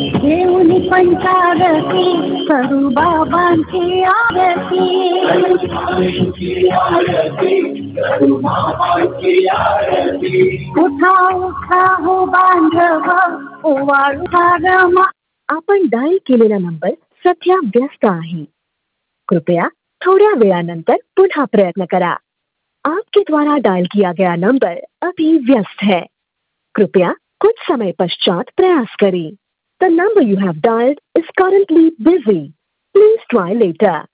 देऊनी पंचारती करू बाबांची आरती. उठा उठा हो बांधव ओवाळू रमा. आपण डायल केलेला नंबर सध्या व्यस्त आहे. कृपया थोड्या वेळानंतर पुनः प्रयत्न करा. आपके द्वारा डायल किया गया नंबर अभी व्यस्त है. कृपया कुछ समय पश्चात प्रयास करें. The number you have dialed is currently busy. Please try later.